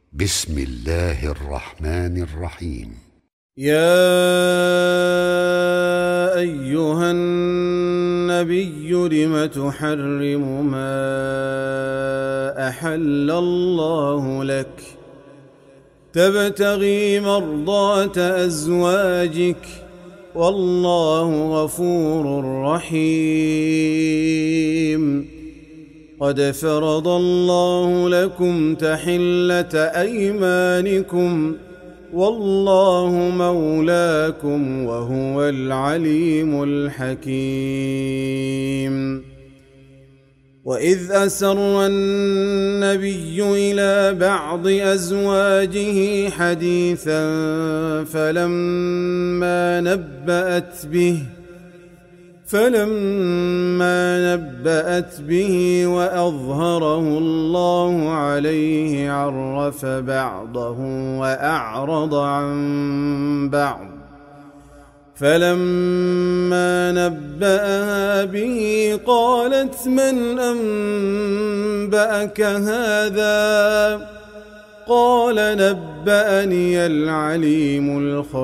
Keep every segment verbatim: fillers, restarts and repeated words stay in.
بسم الله الرحمن الرحيم. يا أيها النبي لم تحرم ما أحل الله لك تبتغي مرضات أزواجك والله غفور رحيم. قد فرض الله لكم تحلة أيمانكم والله مولاكم وهو العليم الحكيم. وإذ أسر النبي إلى بعض أزواجه حديثا فلما نبأت به فلما نبأت به وأظهره الله عليه عرف بعضه وأعرض عن بعض. فلما نبأها به قالت من أنبأك هذا؟ قال نبأني العليم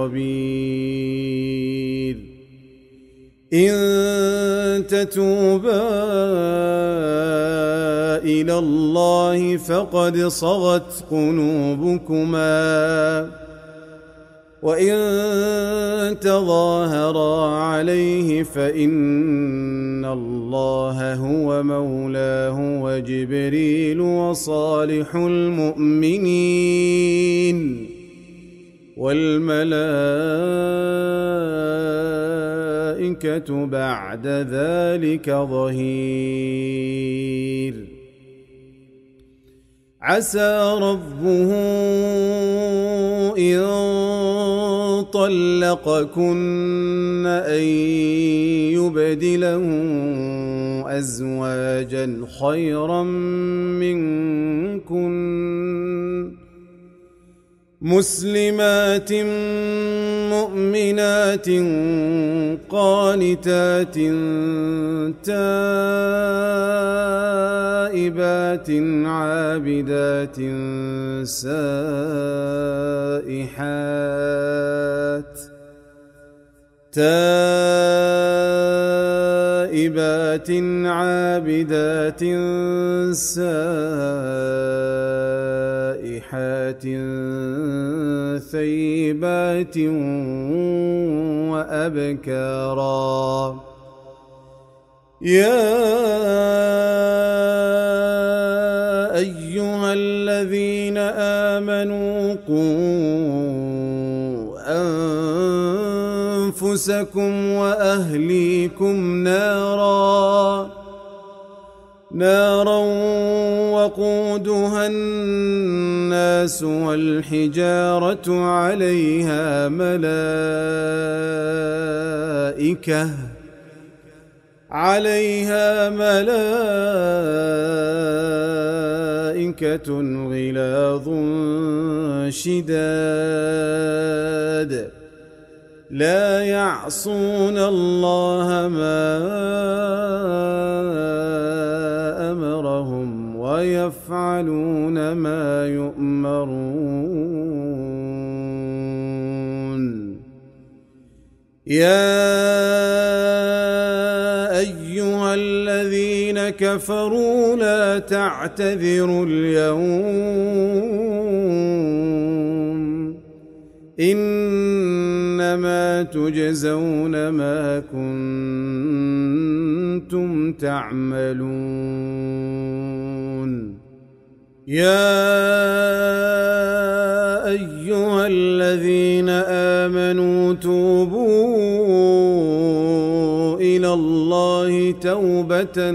الخبير. إن تتوبا إلى الله فقد صغت قلوبكما وإن تظاهرا عليه فإن الله هو مولاه وجبريل وصالح المؤمنين والملائكة بعد ذلك ظهير. عسى ربه إن طلقكن أن يبدله أزواجا خيرا منكن مسلمات مؤمنات قانتات تائبات عابدات سائحات تائبات عابدات سائحات ثيبات وأبكارا. يا أيها الذين آمنوا قوا أنفسكم وأهليكم نارا نارا وقودها الناس والحجارة عليها ملائكة عليها ملائكة غلاظ شداد لا يعصون الله ما أمرهم ويفعلون ما يؤمرون. يا أيها الذين كفروا لا تعتذروا اليوم إنما تجزون ما كنتم تعملون. يا أيها الذين آمنوا توبوا إلى الله توبة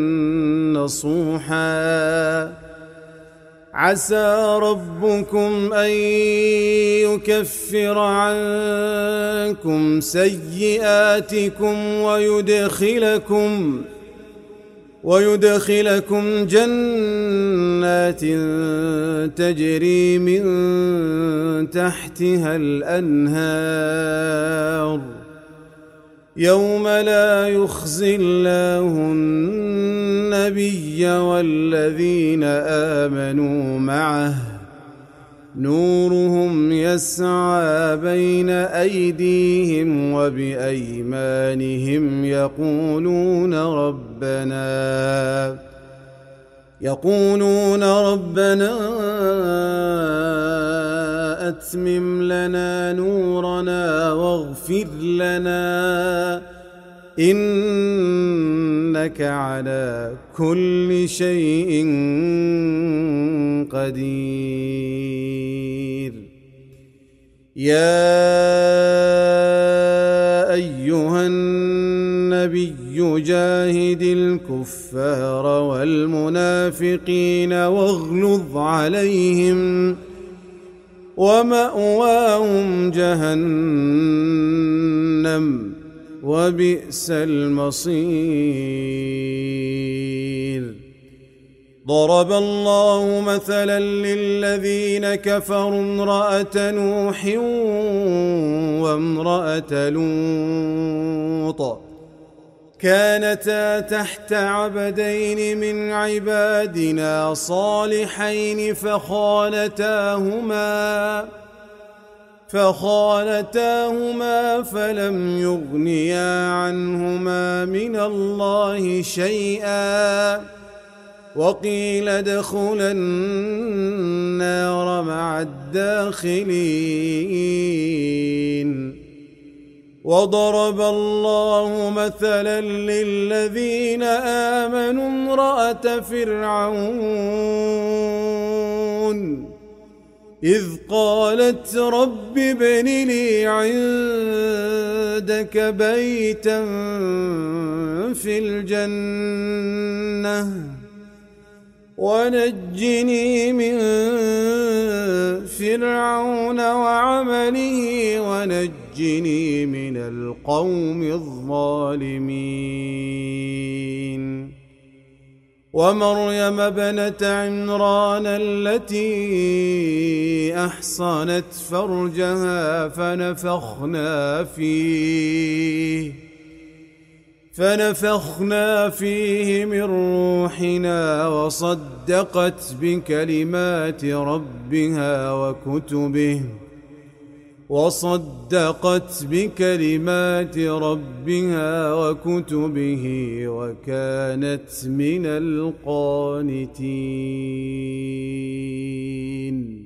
نصوحا عسى ربكم أن يكفر عنكم سيئاتكم ويدخلكم ويدخلكم جنات تجري من تحتها الأنهار يوم لا يخزي الله النبي والذين آمنوا معه نورهم يسعى بين أيديهم وبأيمانهم يقولون ربنا يقولون ربنا أتمم لنا نورنا واغفر لنا إنك على كل شيء قدير. يا أيها النبي جاهد الكفار والمنافقين واغلظ عليهم ومأواهم جهنم وبئس المصير. ضرب الله مثلا للذين كفروا امرأة نوح وامرأة لوط كانتا تحت عبدين من عبادنا صالحين فخانتاهما فخانتاهما فلم يغنيا عنهما من الله شيئا وقيل ادخلا النار مع الداخلين. وضرب الله مثلا للذين آمنوا امرأة فرعون إذ قالت رب ابن لي عندك بيتا في الجنة ونجني من فرعون وعمله ونجني من القوم الظالمين. ومريم ابنة عمران التي أحصنت فرجها فنفخنا فيه فنفخنا فيه من روحنا وصدقت بكلمات ربها وكتبه وصدقت بكلمات ربها وكتبه وكانت من القانتين.